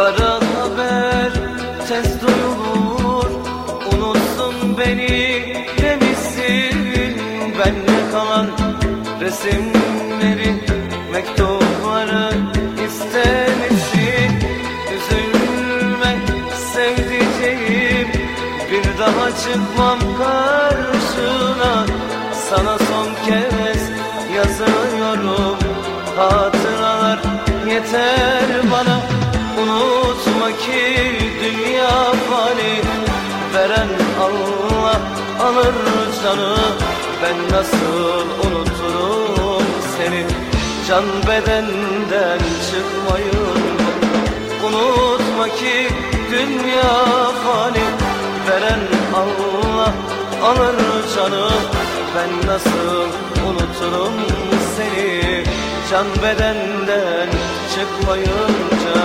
Kara haber tez duyulur, unutsun beni demişsin. Bende kalan resimleri, mektupları istemişsin. Üzülme sevdiceğim, bir daha çıkmam karşına. Sana son kez yazıyorum, hatıralar yeter bana. Unutma ki dünya fani, veren Allah alır canı. Ben nasıl unuturum seni, can bedenden çıkmayınca. Unutma ki dünya fani, veren Allah alır canı. Ben nasıl unuturum seni, can bedenden çıkmayınca.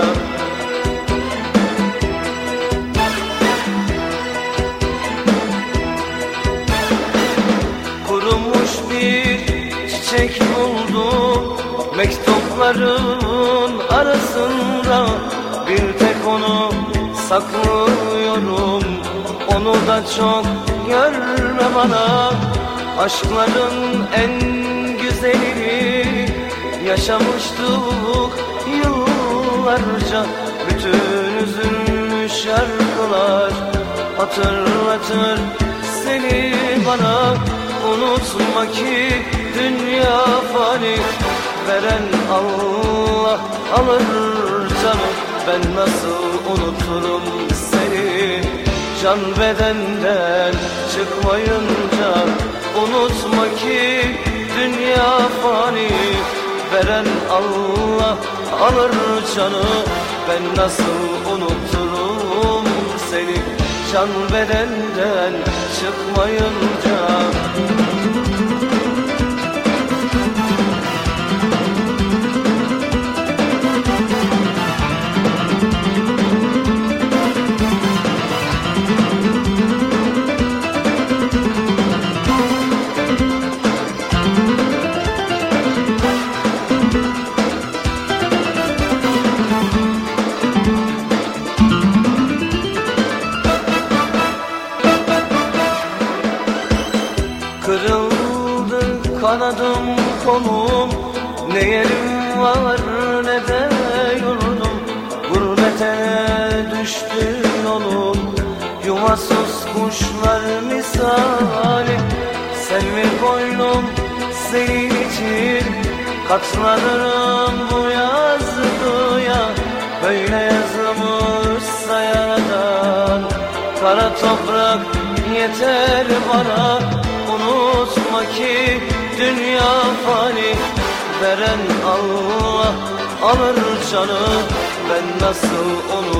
Kurumuş bir çiçek buldum mektupların arasında. Bir tek onu saklıyorum, onu da çok görme bana. Aşkların en güzelini yaşamıştık yıllarca. Bütün üzülmüş şarkılar hatırlatır seni bana. Unutma ki dünya fani, veren Allah alır canı. Ben nasıl unuturum seni, can bedenden çıkmayınca. Unutma ki dünya fani, veren Allah alır canı. Ben nasıl unuturum seni, can bedenden çıkmayınca. Kırıldı kanadım kolum, ne yerim var ne de yurdum. Gurbete düştü yolum, yuvasız kuşlar misali. Selvi koynum senin için, katlanırım bu yazgıya. Böyle yazılmışsa yaradan, kara toprak yeter bana. Unutma ki dünya fani, veren Allah alır canı. Ben nasıl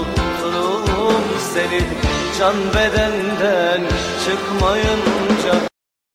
unuturum seni, can bedenden çıkmayınca.